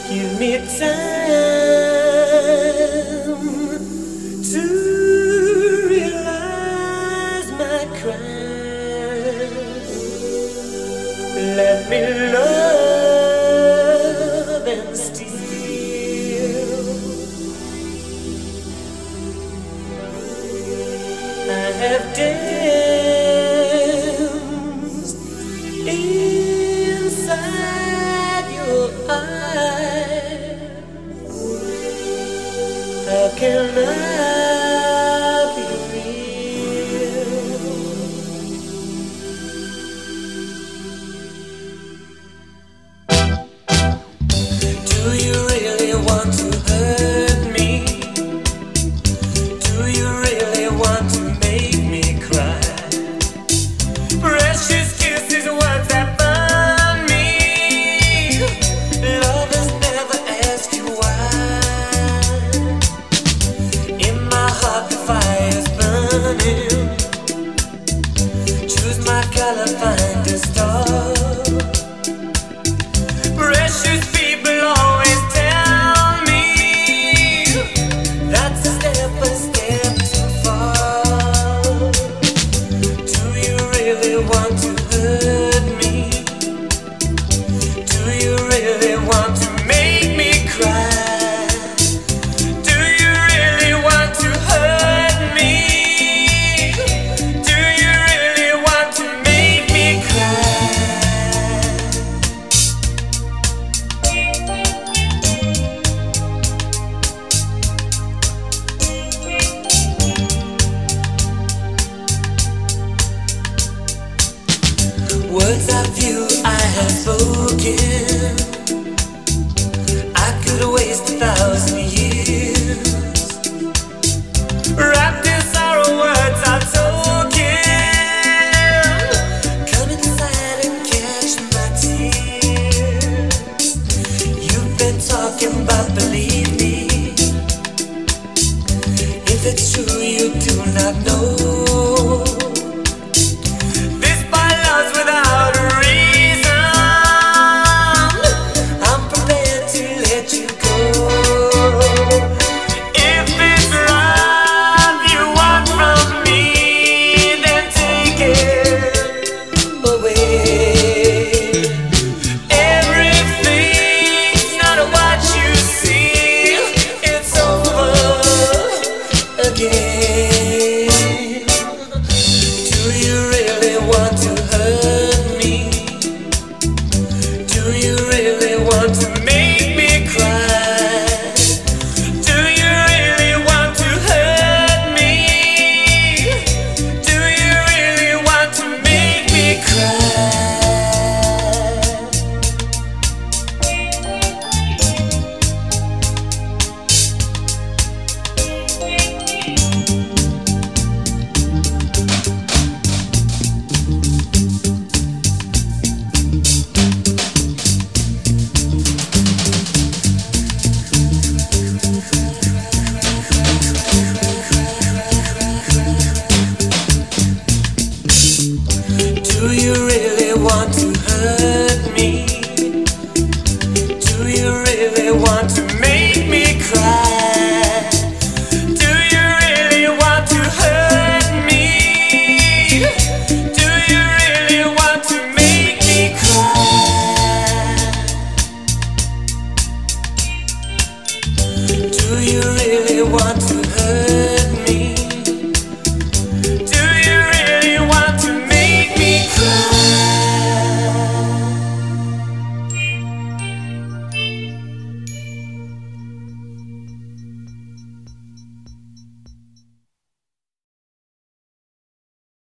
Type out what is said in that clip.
Give me time to realize my crime. Let me love and steal. I have danced inside your eyes. How can I be real? Do you really want to hurt me? Do you really want to make me cry? Precious kisses, words that burn me. Lovers never ask you why. In my heart the fire's burning. Choose my color, find a star. Precious people always tell me that's a step too far. Do you really want to hurt me? Do you really want to make me cry? Do you really want to hurt me? Do you really want to make me cry? Words of you I have spoken, I could waste 1,000 years. Wrapped in sorrow, words are token. Come inside and catch my tears. You've been talking about, believe me. If it's true, you do not know. This by love's without a reason. I'm prepared to let you go. If it's love you want from me, then take it away. Everything's not what you see. It's over again. Do you really want to hurt me? Do you really